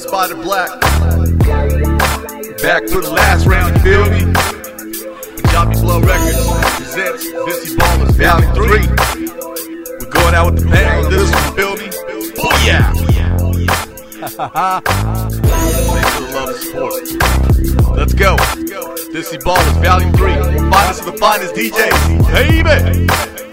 Spotted Black. Back to the last round, you feel me? Joppy Flow Records presents Vissy Ballers Valley 3. We're going out with the bang on this one, you feel me? Oh yeah! Thanks for the love and support. Let's go. Vissy Ballers Valley 3. Finest of the finest DJs. Baby!